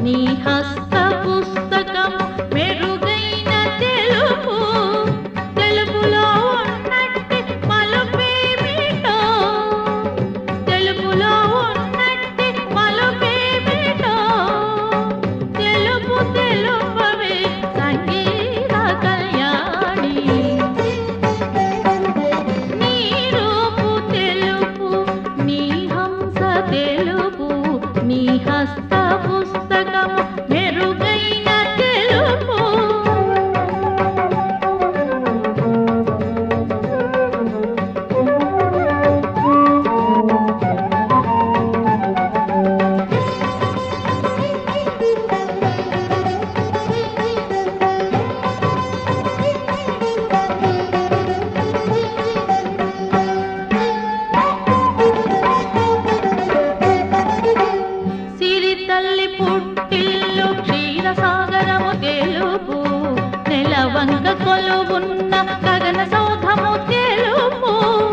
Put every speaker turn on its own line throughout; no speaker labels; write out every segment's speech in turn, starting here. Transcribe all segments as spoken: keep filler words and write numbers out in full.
నీ హస్త పుస్తకము మెరుగైన తెలుపు తెలుపులో ఉన్నట్టి మలుపేమిటో తెలుపులో ఉన్నట్టి మలుపేమిటో తెలుపు తెలుపవే సంగీత కళ్యాణి నీ రూపు తెలుపు నీ హంస తెలుపు నీ హస్త పుస్తకము మెరుగైన తెలుపు తల్లి పుట్టిల్లు క్షీరసాగరము తెలుపు నెలవంక కొలువున్న గగన సౌధము తెలుపు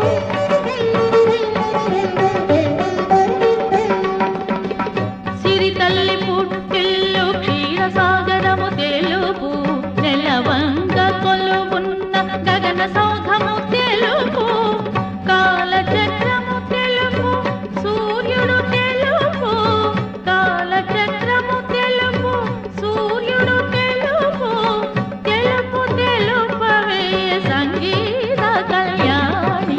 సిరి తల్లి పుట్టిల్లు క్షీరసాగరము తెలుపు నెలవంక కొలువున్న గగన సౌధము తెలుపు కాలచక్రము తెలుపు సూర్యుడు తెలుపు కాలచక్రము తెలుపు సూర్యుడు తెలుపు తెలుపు తెలుపవే సంగీత కళ్యాణి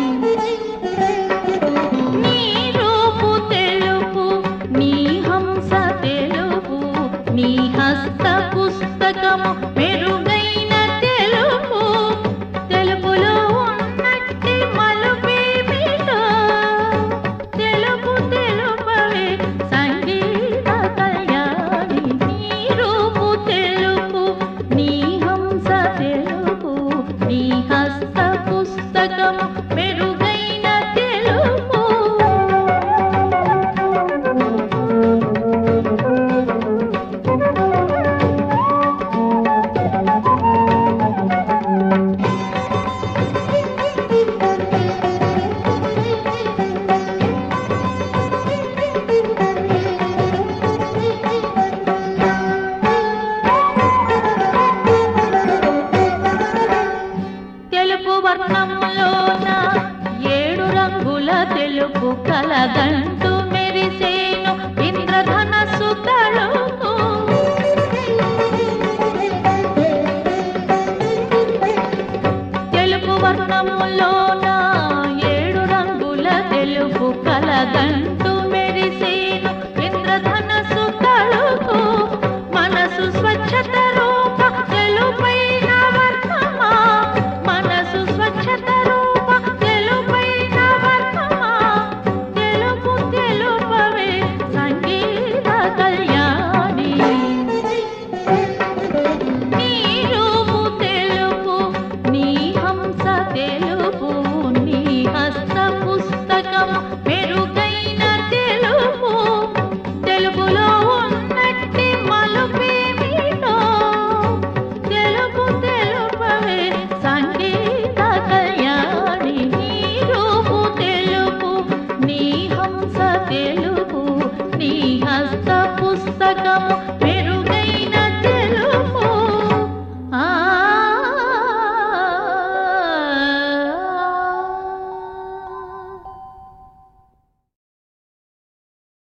నీ రూపు తెలుపు నీ హంస తెలుపు నీ హస్త పుస్తకము మెరుగైన తెలుపు తెలుపులో ఉన్నట్టి మలుపేమిటో తెలుపు తెలుపవే సంగీత కళ్యాణి నీ రూపు తెలుపు నీ హంస తెలుపు నీ హస్త పుస్తకము మెరుగైన తెలుపు తెలుపు వర్ణములోన ఏడు రంగుల తెలుపు కలదంటూ మెరిసేను ఇంద్రధనస్సు తళుకు తెలుపు వర్ణములోన ఏడు రంగుల తెలుపు కలదంటూ మెరిసేను ఇంద్రధనస్సు తళుకు మనసు స్వచ్ఛత రూప తెలుపైన వర్ణమా మనసు స్వచ్ఛత రూప తెలుపైన వర్ణమా తెలుపు తెలుపవే సంగీత కళ్యాణి నీ రూపు తెలుపు నీ హంస తెలుపు నీ హస్త పుస్తకము మెరుగైన తెలుపు తెలుపులో ఉన్నట్టి మలుపేమిటో తెలుపు తెలుపవే సంగీత కళ్యాణి నీ రూపు తెలుపు నీ హంస తెలుపు నీ హస్త పుస్తకము